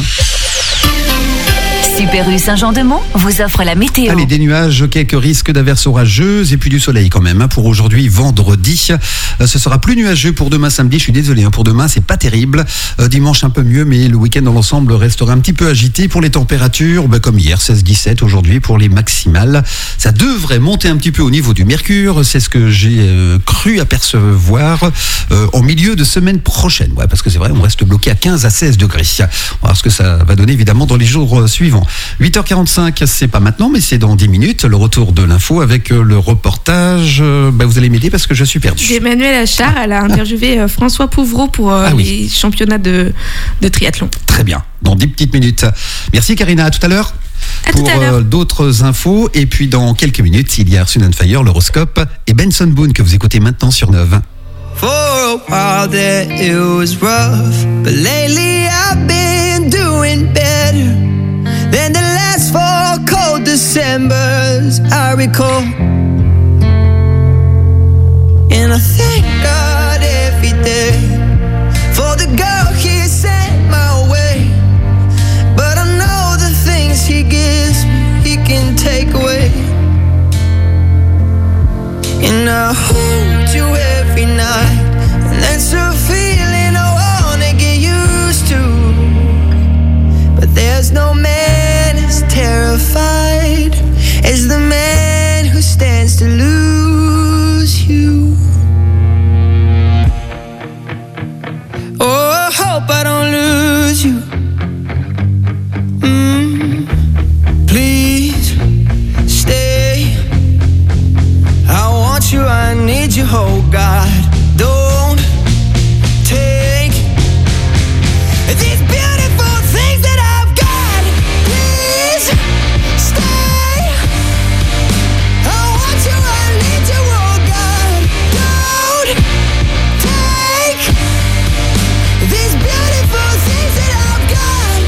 Super U Saint-Jean-de-Mont vous offre la météo. Allez, des nuages, quelques risques d'averses orageuses et puis du soleil quand même. Hein, pour aujourd'hui, vendredi, euh, ce sera plus nuageux pour demain samedi. Je suis désolé, hein, pour demain, c'est pas terrible. Euh, dimanche, un peu mieux, mais le week-end dans l'ensemble restera un petit peu agité. Pour les températures, bah, comme hier, seize dix-sept aujourd'hui pour les maximales. Ça devrait monter un petit peu au niveau du mercure. C'est ce que j'ai euh, cru apercevoir euh, au milieu de semaine prochaine. Ouais, parce que c'est vrai, on reste bloqué à quinze à seize degrés. On va voir ce que ça va donner évidemment dans les jours suivants. huit heures quarante-cinq, c'est pas maintenant, mais c'est dans dix minutes. Le retour de l'info avec le reportage. Bah, vous allez m'aider parce que je suis perdu. Emmanuel Achard, elle a interviewé François Pouvreau pour euh, ah, oui. les championnats de, de triathlon. Très bien, dans dix petites minutes. Merci Karina, à tout à l'heure. À pour tout à l'heure. Euh, d'autres infos. Et puis dans quelques minutes, il y a Arsène Fire, l'horoscope et Benson Boone que vous écoutez maintenant sur Neuve. For a while there it was rough, but lately I've been doing better than the last four cold Decembers I recall. And I thank God every day for the girl he sent my way. But I know the things he gives me, he can take away. And I hold you every night, and that's a feeling I wanna get used to. But there's no man as terrified as the man who stands to lose you. Oh, I hope I don't lose you. Mm, please stay. I want you, I need you, oh God. Don't take these beautiful things that I've got. Please stay. I want you, I need you, oh God. Don't take these beautiful things that I've got.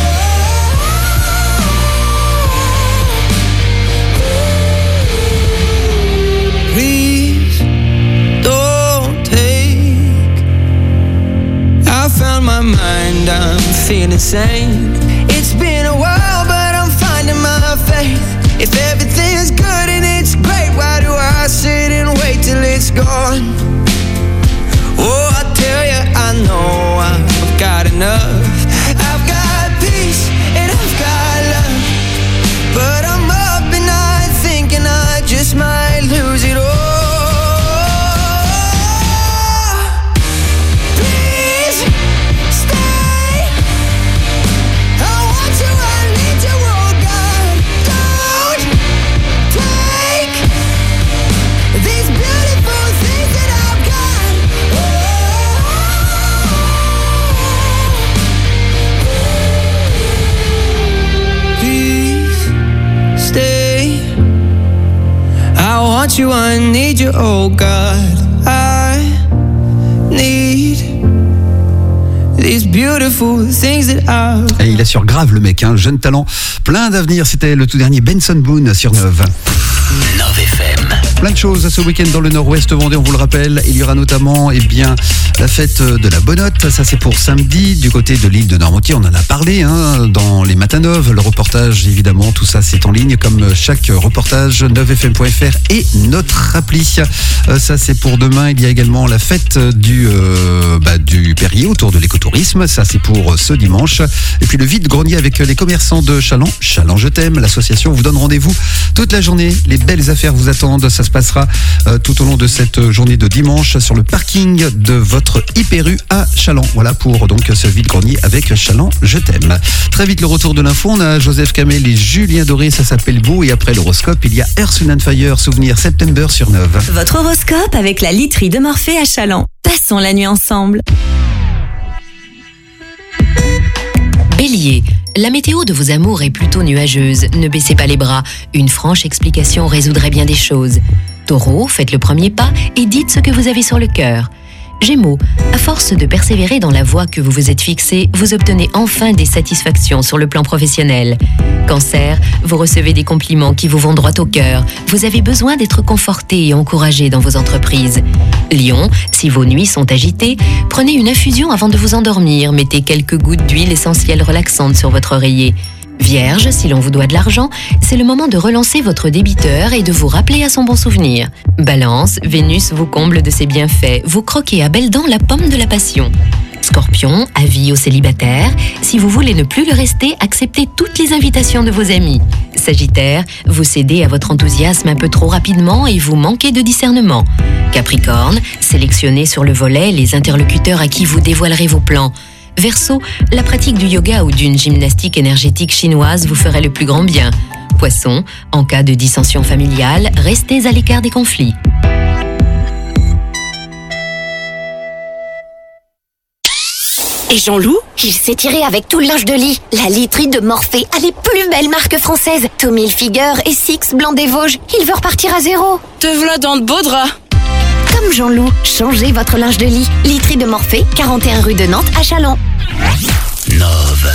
Oh. Please don't take. I found my mind, I'm feeling sane. It's been a while, but I'm finding my faith. If everything's good and it's great, why do I sit and wait till it's gone? Oh, I tell you, I know I've got enough. I've got peace and I've got love, but I'm up at night thinking I just might lose it all. Please stay. I want you, I need you, oh God. Don't take these beautiful things that I've got. Please stay. I want you, I need you, oh God. I need these beautiful things that I've. Et il assure grave le mec, hein, jeune talent, plein d'avenir. C'était le tout dernier Benson Boone sur Neuve. Neuve F M. Plein de choses ce week-end dans le nord-ouest vendée, on vous le rappelle. Il y aura notamment eh bien, la fête de la Bonnotte, ça c'est pour samedi, du côté de l'île de Noirmoutier, on en a parlé hein, dans les Matins Neuves. Le reportage, évidemment, tout ça c'est en ligne comme chaque reportage, neuf f m point f r et notre appli. Euh, ça c'est pour demain. Il y a également la fête du, euh, bah, du Perrier autour de l'écotourisme, ça c'est pour ce dimanche. Et puis le vide-grenier avec les commerçants de Chaland. Chaland Je t'aime, l'association vous donne rendez-vous toute la journée. Les belles affaires vous attendent, ça se passera euh, tout au long de cette journée de dimanche sur le parking de votre Hyper U à Chaland. Voilà pour donc ce vide-grenier avec Chaland Je t'aime. Très vite le retour de l'info, on a Joseph Kamel et Julien Doré, ça s'appelle Beau, et après l'horoscope il y a Earth, Wind and Fire, souvenir September sur Neuve. Votre horoscope avec la literie de Morphée à Chaland. Passons la nuit ensemble. Bélier, la météo de vos amours est plutôt nuageuse. Ne baissez pas les bras. Une franche explication résoudrait bien des choses. Taureau, faites le premier pas et dites ce que vous avez sur le cœur. Gémeaux, à force de persévérer dans la voie que vous vous êtes fixée, vous obtenez enfin des satisfactions sur le plan professionnel. Cancer, vous recevez des compliments qui vous vont droit au cœur. Vous avez besoin d'être conforté et encouragé dans vos entreprises. Lion, si vos nuits sont agitées, prenez une infusion avant de vous endormir. Mettez quelques gouttes d'huile essentielle relaxante sur votre oreiller. Vierge, si l'on vous doit de l'argent, c'est le moment de relancer votre débiteur et de vous rappeler à son bon souvenir. Balance, Vénus vous comble de ses bienfaits, vous croquez à belles dents la pomme de la passion. Scorpion, avis aux célibataires, si vous voulez ne plus le rester, acceptez toutes les invitations de vos amis. Sagittaire, vous cédez à votre enthousiasme un peu trop rapidement et vous manquez de discernement. Capricorne, sélectionnez sur le volet les interlocuteurs à qui vous dévoilerez vos plans. Verseau, la pratique du yoga ou d'une gymnastique énergétique chinoise vous ferait le plus grand bien. Poisson, en cas de dissension familiale, restez à l'écart des conflits. Et Jean-Loup, il s'est tiré avec tout le linge de lit. La literie de Morphée a les plus belles marques françaises. Tommy Hilfiger et Six Blanc des Vosges. Il veut repartir à zéro. Te v'là dans de beaux draps. Comme Jean-Loup, changez votre linge de lit. Literie de Morphée, quarante et un rue de Nantes à Châlons. Nove.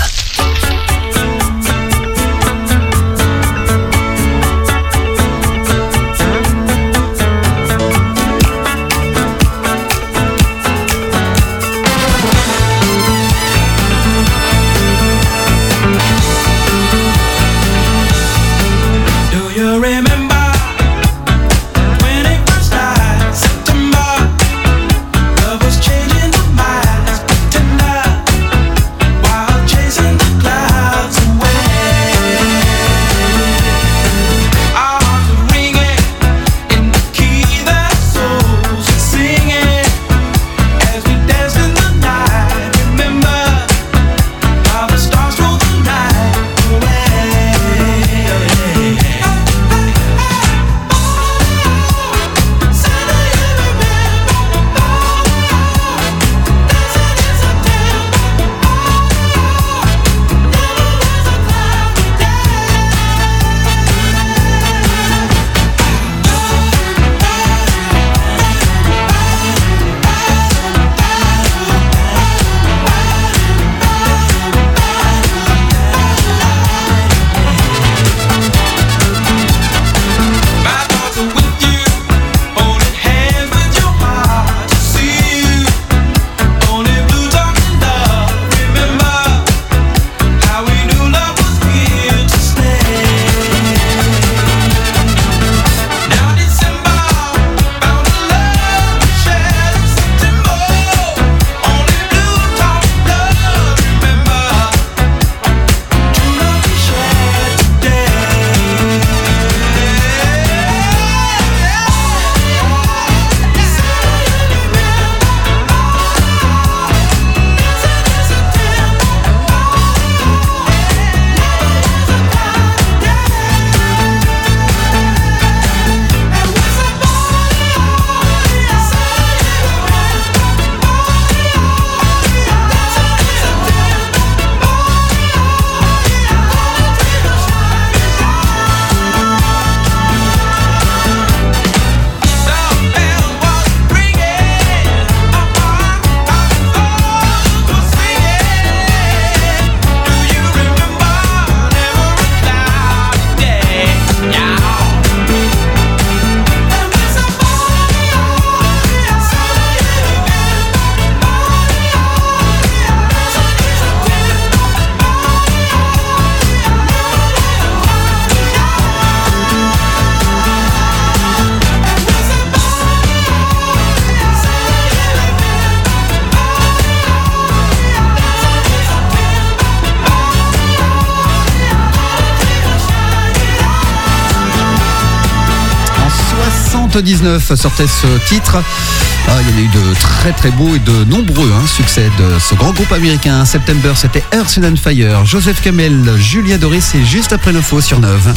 soixante-dix-neuf sortait ce titre. Ah, il y en a eu de très très beaux et de nombreux hein, succès de ce grand groupe américain. September, c'était Earth and Fire. Joseph Kamel, Julia Doré, c'est juste après l'info sur Neuve.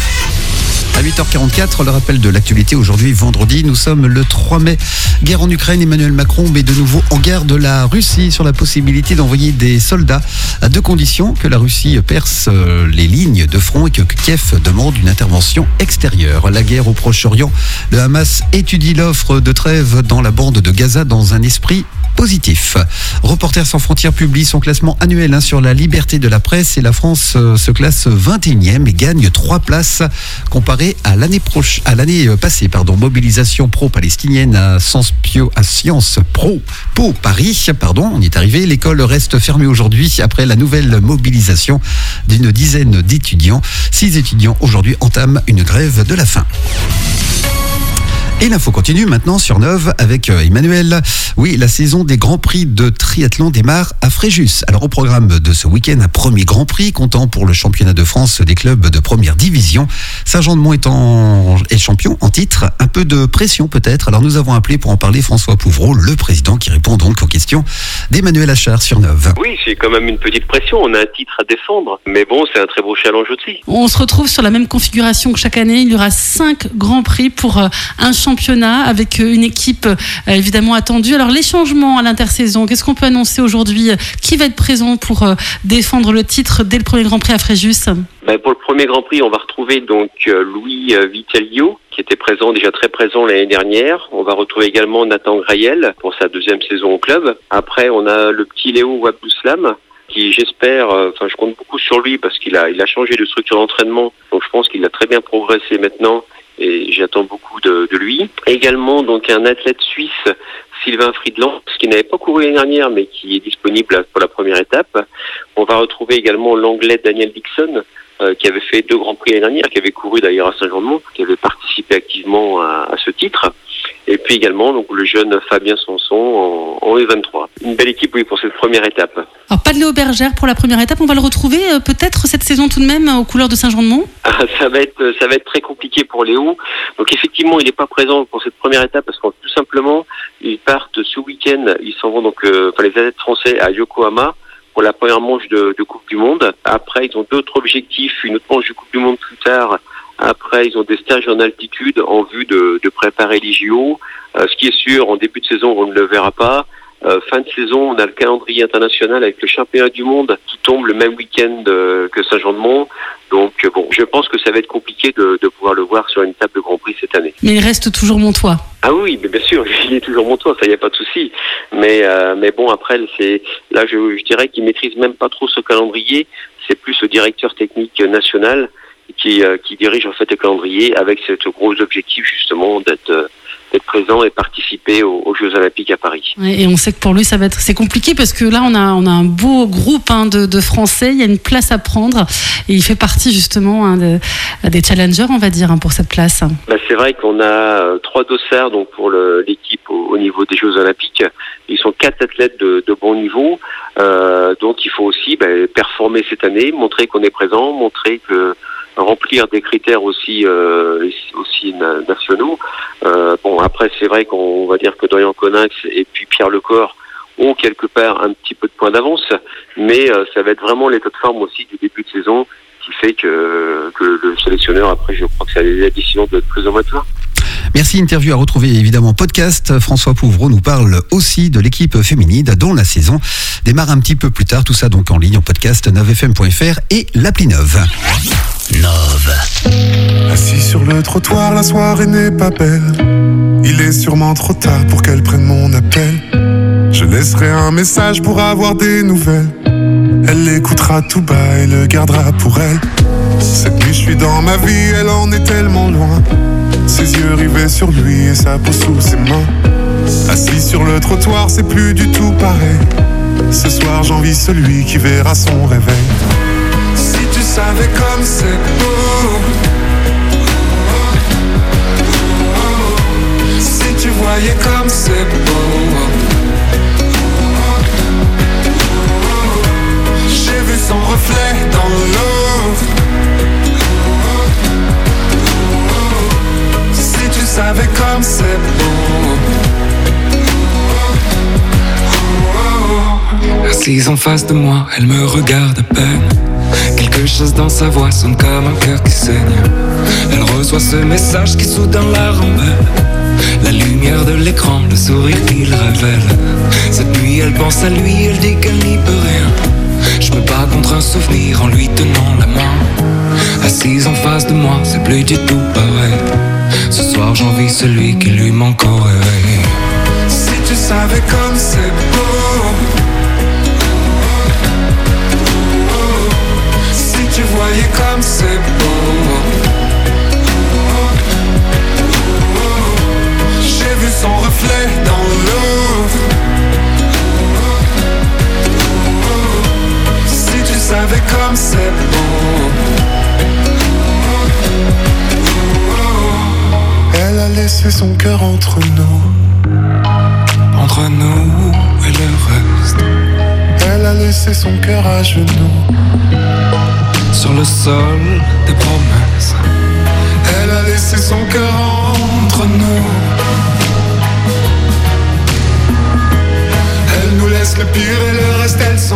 À huit heures quarante-quatre, le rappel de l'actualité aujourd'hui, vendredi, nous sommes le trois mai. Guerre en Ukraine, Emmanuel Macron met de nouveau en garde la Russie sur la possibilité d'envoyer des soldats à deux conditions, que la Russie perce les lignes de front et que Kiev demande une intervention extérieure. La guerre au Proche-Orient, le Hamas étudie l'offre de trêve dans la bande de Gaza dans un esprit positif. Reporters sans frontières publie son classement annuel hein, sur la liberté de la presse et la France euh, se classe vingt et unième et gagne trois places comparé à l'année proche, à l'année passée. Pardon, mobilisation pro-palestinienne à Sciences Pio, à Sciences Pro, Po Paris. Pardon, on y est arrivé. L'école reste fermée aujourd'hui après la nouvelle mobilisation d'une dizaine d'étudiants. Six étudiants aujourd'hui entament une grève de la faim. Et l'info continue maintenant sur Neuve avec Emmanuel. Oui, la saison des Grands Prix de triathlon démarre à Fréjus. Alors au programme de ce week-end, un premier Grand Prix comptant pour le championnat de France des clubs de première division. Ça Saint-Jean-de-Mont est, en, est champion en titre. Un peu de pression peut-être. Alors nous avons appelé pour en parler François Pouvreau, le président, qui répond donc aux questions d'Emmanuel Achard sur Neuve. Oui, c'est quand même une petite pression. On a un titre à défendre. Mais bon, c'est un très beau challenge aussi. On se retrouve sur la même configuration que chaque année. Il y aura cinq grands prix pour euh, un championnat avec euh, une équipe euh, évidemment attendue. Alors les changements à l'intersaison, qu'est-ce qu'on peut annoncer aujourd'hui? Qui va être présent pour euh, défendre le titre dès le premier Grand Prix à Fréjus? Ben, pour le premier Grand Prix, on va retrouver donc euh, Louis euh, Vitelio, qui était présent, déjà très présent l'année dernière. On va retrouver également Nathan Graël pour sa deuxième saison au club. Après, on a le petit Léo Wabdouslam, qui j'espère, enfin euh, je compte beaucoup sur lui parce qu'il a, il a changé de structure d'entraînement. Donc je pense qu'il a très bien progressé maintenant et j'attends beaucoup de, de lui. Également donc un athlète suisse, Sylvain Friedland, qui n'avait pas couru l'année dernière mais qui est disponible pour la première étape. On va retrouver également l'anglais Daniel Dixon, Euh, qui avait fait deux grands prix l'année dernière, qui avait couru d'ailleurs à Saint-Jean-de-Mont, qui avait participé activement à, à ce titre. Et puis également donc le jeune Fabien Sanson en, en E vingt-trois. Une belle équipe oui pour cette première étape. Alors pas de Léo Bergère pour la première étape, on va le retrouver euh, peut-être cette saison tout de même aux couleurs de Saint-Jean-de-Mont. Ah, ça va être ça va être très compliqué pour Léo. Donc effectivement il n'est pas présent pour cette première étape parce que tout simplement ils partent ce week-end, ils s'en vont donc euh, enfin les athlètes français à Yokohama pour la première manche de, de Coupe du Monde. Après, ils ont d'autres objectifs, une autre manche de Coupe du Monde plus tard. Après, ils ont des stages en altitude en vue de, de préparer les J O. Euh, ce qui est sûr, en début de saison, on ne le verra pas. Euh, fin de saison, on a le calendrier international avec le championnat du monde qui tombe le même week-end euh, que Saint-Jean-de-Mont. Donc euh, bon, je pense que ça va être compliqué de, de pouvoir le voir sur une table de Grand Prix cette année. Mais il reste toujours Montois. Ah oui, mais bien sûr, il est toujours Montois, ça y a pas de souci. Mais euh, mais bon après, c'est là je, je dirais qu'il maîtrise même pas trop ce calendrier. C'est plus le directeur technique national qui euh, qui dirige en fait le calendrier avec ce gros objectif justement d'être euh, d'être présent et participer aux, aux Jeux Olympiques à Paris. Ouais, et on sait que pour lui ça va être c'est compliqué parce que là on a on a un beau groupe hein, de, de Français, il y a une place à prendre et il fait partie justement hein, de, des challengers on va dire hein, pour cette place. Bah, c'est vrai qu'on a euh, trois dossards donc pour le, l'équipe au, au niveau des Jeux Olympiques. Ils sont quatre athlètes de, de bon niveau, euh, donc il faut aussi bah, performer cette année, montrer qu'on est présent, montrer que remplir des critères aussi euh, aussi nationaux. Euh, bon après c'est vrai qu'on va dire que Dorian Coninx et puis Pierre Lecor ont quelque part un petit peu de points d'avance, mais euh, ça va être vraiment l'état de forme aussi du début de saison qui fait que, que le sélectionneur après je crois que c'est la décision de plus en moins. Merci, interview à retrouver évidemment podcast. François Pouvreau nous parle aussi de l'équipe féminine dont la saison démarre un petit peu plus tard. Tout ça donc en ligne en podcast neuf f m point f r et l'appli Neuve. Neuve. Assis sur le trottoir, la soirée n'est pas belle. Il est sûrement trop tard pour qu'elle prenne mon appel. Je laisserai un message pour avoir des nouvelles. Elle l'écoutera tout bas et le gardera pour elle. Cette nuit je suis dans ma vie, elle en est tellement loin. Ses yeux rivés sur lui et sa peau sous ses mains. Assis sur le trottoir, c'est plus du tout pareil. Ce soir j'envie celui qui verra son réveil. Si tu savais comme c'est beau, si tu voyais comme c'est beau. J'ai vu son reflet dans l'eau. Si tu savais comme c'est beau. Assise en face de moi, elle me regarde à peine. Quelque chose dans sa voix sonne comme un cœur qui saigne. Elle reçoit ce message qui soudain la rembelle. La lumière de l'écran, le sourire qu'il révèle. Cette nuit elle pense à lui, elle dit qu'elle n'y peut rien. Je me bats contre un souvenir en lui tenant la main. Assise en face de moi, c'est plus du tout pareil. Ce soir j'envie celui qui lui manque au réveil. Si tu savais comme c'est beau. Si tu voyais comme c'est beau. J'ai vu son reflet dans l'eau. Si tu savais comme c'est beau. Elle a laissé son cœur entre nous. Entre nous et le reste. Elle a laissé son cœur à genoux. Sur le sol des promesses.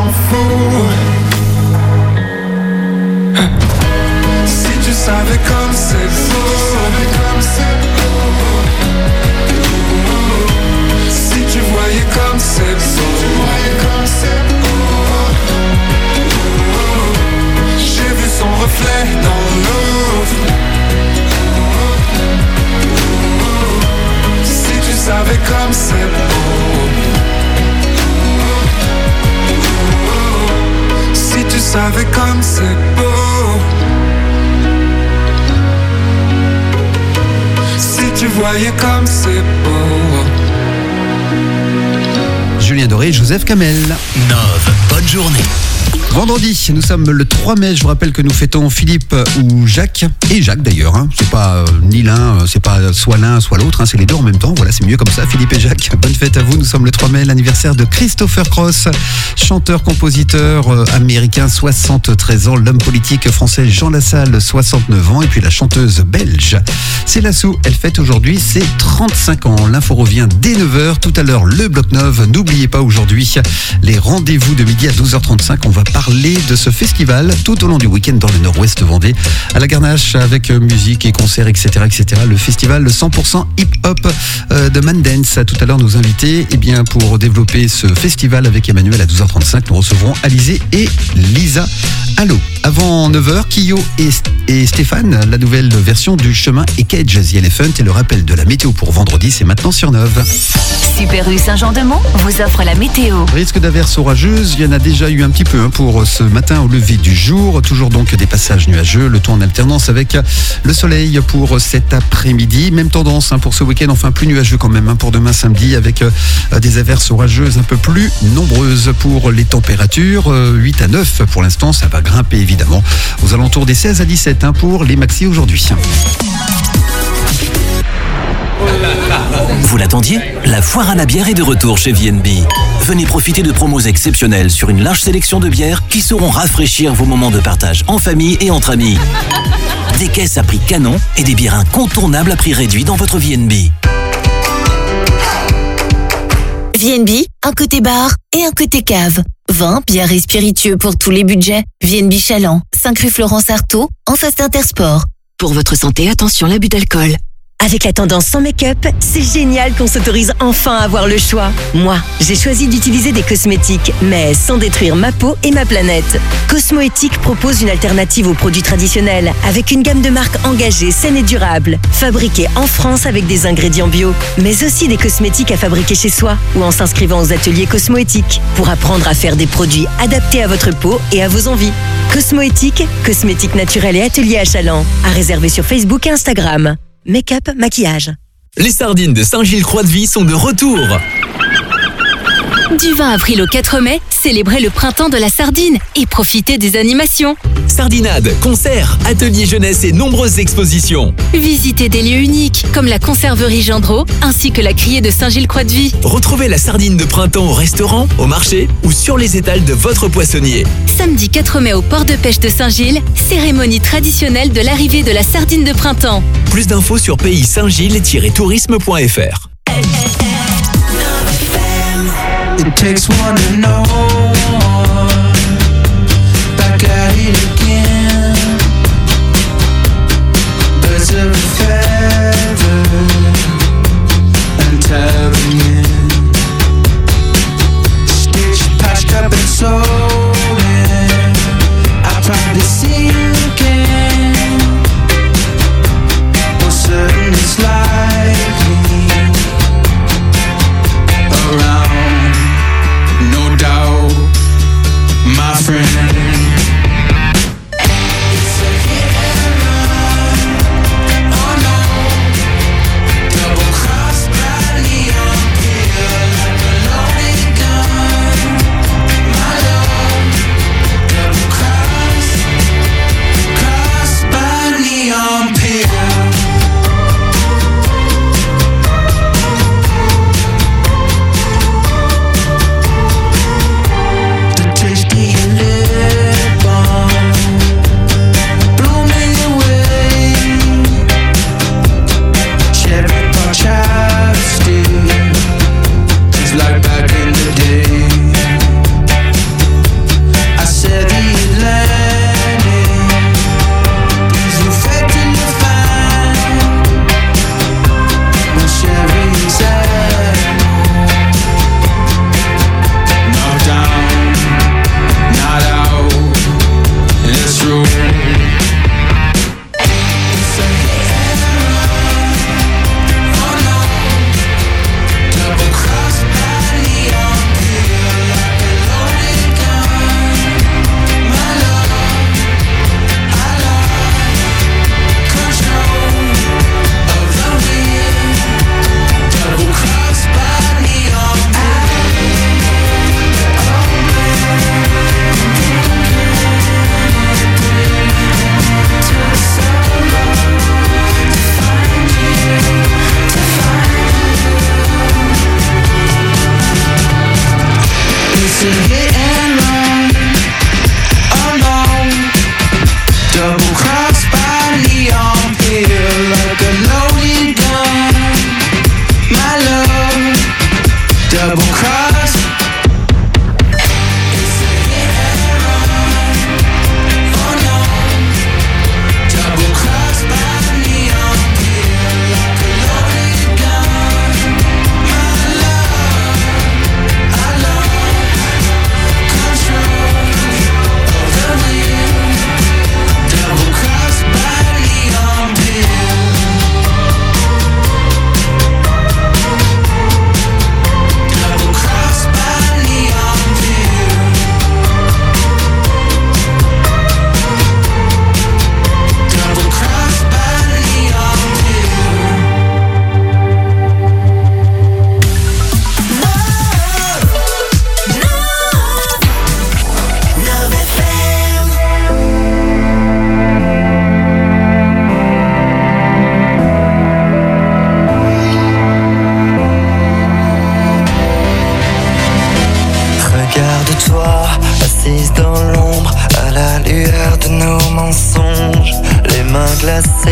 m'en fous. Si tu savais comme c'est beau, si tu voyais comme c'est beau, j'ai vu son reflet dans l'eau. Si tu savais comme c'est beau, si tu savais comme c'est beau, si tu voyais comme c'est beau. Julien Doré et Joseph Kamel. Nove, bonne journée. Vendredi, nous sommes le trois mai. Je vous rappelle que nous fêtons Philippe ou Jacques, et Jacques d'ailleurs. Hein. C'est pas euh, ni l'un, c'est pas soit l'un, soit l'autre. Hein. C'est les deux en même temps. Voilà, c'est mieux comme ça. Philippe et Jacques. Bonne fête à vous. Nous sommes le trois mai, l'anniversaire de Christopher Cross, chanteur, compositeur euh, américain, soixante-treize ans. L'homme politique français Jean Lassalle, soixante-neuf ans. Et puis la chanteuse belge Céla Sou, elle fête aujourd'hui ses trente-cinq ans. L'info revient dès neuf heures. Tout à l'heure, le bloc-neuf. N'oubliez pas aujourd'hui les rendez-vous de midi à douze heures trente-cinq. On va parler de ce festival tout au long du week-end dans le Nord-Ouest Vendée à la Garnache avec musique et concerts, et cetera, et cetera. Le festival cent pour cent hip-hop de Mandance. Tout à l'heure, nos invités, eh bien, pour développer ce festival avec Emmanuel à douze heures trente-cinq, nous recevrons Alizé et Lisa. Allô. Avant neuf heures, Kyo et, et Stéphane, la nouvelle version du Chemin et Cage The Elephant et le rappel de la météo pour vendredi, c'est maintenant sur Neuve. Super U Saint-Jean-de-Mont vous offre la météo. Risque d'averses orageuses, il y en a déjà eu un petit peu hein, pour ce matin au lever du jour. Toujours donc des passages nuageux, le temps en alternance avec le soleil pour cet après-midi. Même tendance hein, pour ce week-end, enfin plus nuageux quand même hein, pour demain samedi avec euh, des averses orageuses un peu plus nombreuses pour les températures. Euh, huit à neuf pour l'instant, ça va grimper évidemment aux alentours des seize à dix-sept hein, pour les maxi aujourd'hui. Vous l'attendiez ? La foire à la bière est de retour chez V N B. Venez profiter de promos exceptionnelles sur une large sélection de bières qui sauront rafraîchir vos moments de partage en famille et entre amis. Des caisses à prix canon et des bières incontournables à prix réduit dans votre V N B. V N B, un côté bar et un côté cave. Vin, bière et spiritueux pour tous les budgets. V N B Chaland, cinq rue Florence Artaud, en face d'Intersport. Pour votre santé, attention l'abus d'alcool. Avec la tendance sans make-up, c'est génial qu'on s'autorise enfin à avoir le choix. Moi, j'ai choisi d'utiliser des cosmétiques, mais sans détruire ma peau et ma planète. Cosmoéthique propose une alternative aux produits traditionnels, avec une gamme de marques engagées, saines et durables, fabriquées en France avec des ingrédients bio, mais aussi des cosmétiques à fabriquer chez soi ou en s'inscrivant aux ateliers Cosmoéthique pour apprendre à faire des produits adaptés à votre peau et à vos envies. Cosmoéthique, cosmétiques naturels et ateliers à Chaland, à réserver sur Facebook et Instagram. Make-up, maquillage. Les sardines de Saint-Gilles-Croix-de-Vie sont de retour. Du vingt avril au quatre mai, célébrez le printemps de la sardine et profitez des animations. Sardinade, concerts, ateliers jeunesse et nombreuses expositions. Visitez des lieux uniques comme la conserverie Gendreau ainsi que la criée de Saint-Gilles-Croix-de-Vie. Retrouvez la sardine de printemps au restaurant, au marché ou sur les étals de votre poissonnier. Samedi quatre mai au port de pêche de Saint-Gilles, cérémonie traditionnelle de l'arrivée de la sardine de printemps. Plus d'infos sur pays saint gilles tiret tourisme point f r. It takes one to know one. Back at it again. Birds of a feather and tearing in. Stitched, patched up and sold in. I tried to see you again. Well, certain it's likely around. No doubt, my friend. It's a hit and run. Oh no. Double cross by neon pale like a loaded gun. My love. Double cross, cross by neon pale.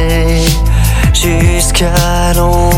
danser jusqu'à l'ombre.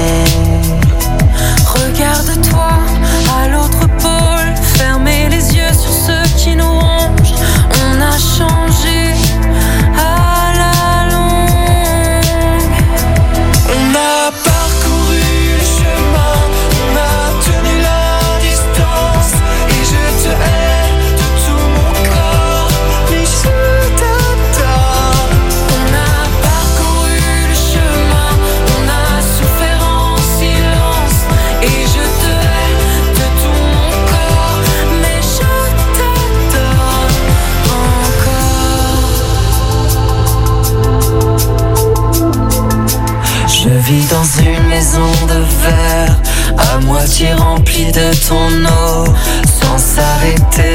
Regarde-toi à l'autre pôle, fermez les yeux sur ceux qui nous rongent. On a changé à la longue. On a parcouru le chemin, on a tenu la distance, et je te hais de tout mon corps, mais je t'adore. On a parcouru le chemin, on a souffert en silence, et je te hais de tout mon corps, mais je t'adore encore. Je vis dans une maison de verre, à moitié remplie de ton eau, sans s'arrêter